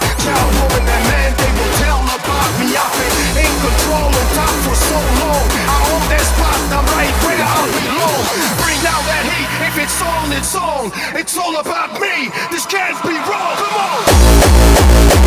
Child, woman, and man, they will tell about me. I've been in control on top for so long. I own that spot, I'm right where I belong. Bring down that heat, if it's on, it's on. It's all about me, this can't be wrong. Come on!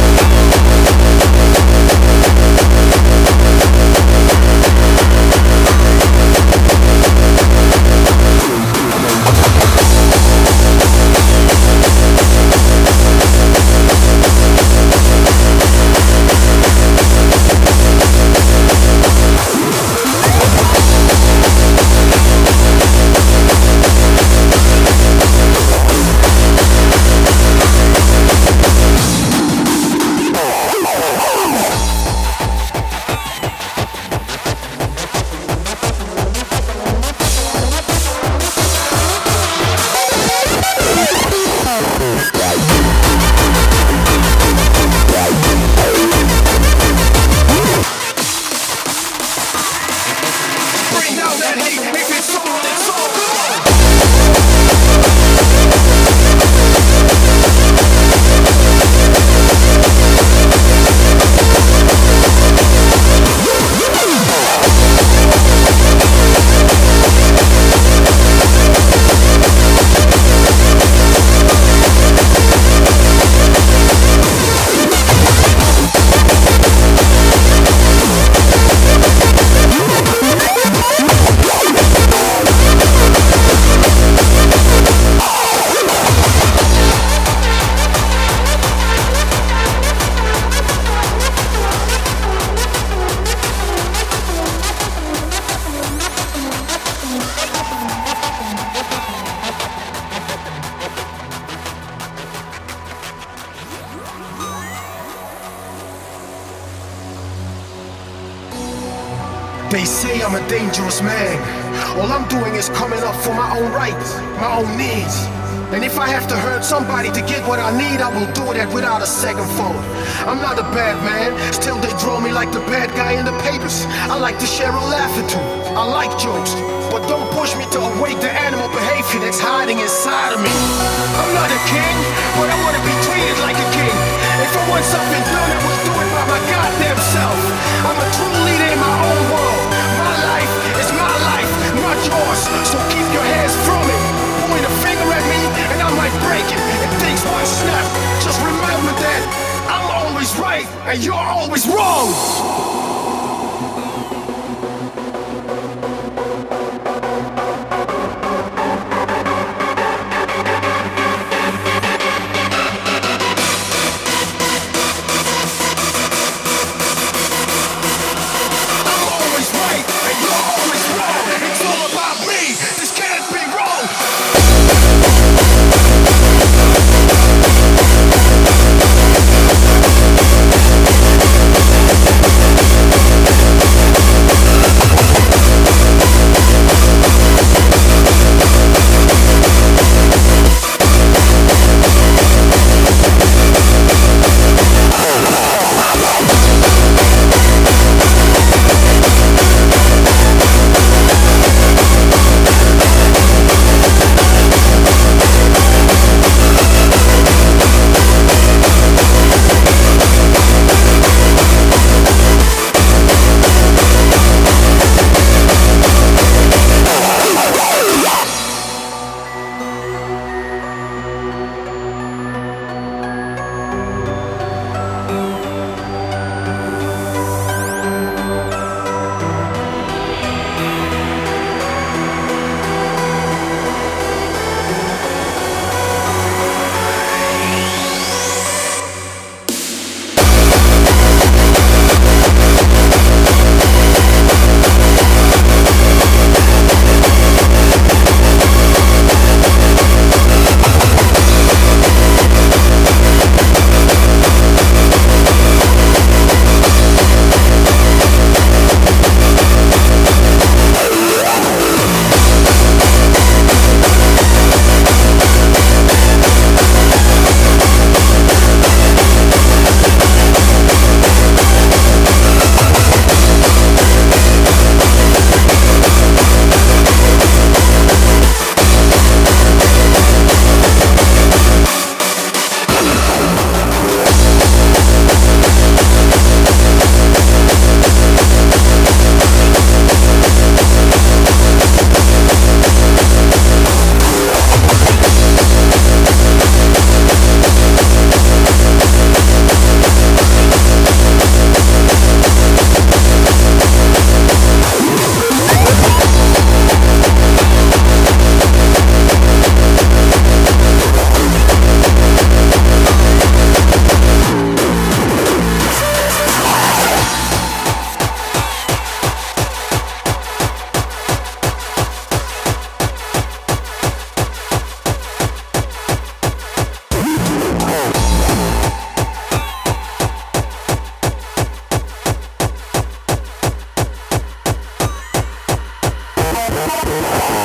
They say I'm a dangerous man. All I'm doing is coming up for my own rights, my own needs. And if I have to hurt somebody to get what I need, I will do that without a second thought. I'm not a bad man, still they draw me like the bad guy in the papers. I like to share a laugh or two, I like jokes, but don't push me to awake the animal behavior that's hiding inside of me. I'm not a king, but I want to be treated like a king. If I want something done, I will do it by my goddamn self. I'm a true leader in my own world. My life is my life, not yours, so keep your hands from it. Point a finger at me and I might break it. If things one snap, just remember that I'm always right and you're always wrong.